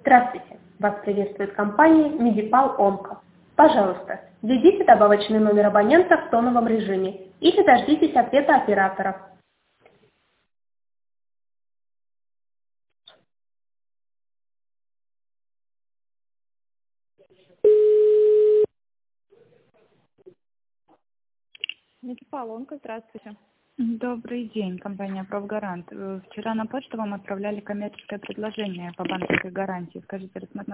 Здравствуйте! Вас приветствует компания Медипал Онко. Пожалуйста, введите добавочный номер абонента в тоновом режиме или дождитесь ответа операторов. Медипал Онко, здравствуйте. Добрый день, компания «Профгарант». Вчера на почту вам отправляли коммерческое предложение по банковской гарантии. Скажите, рассмотрели?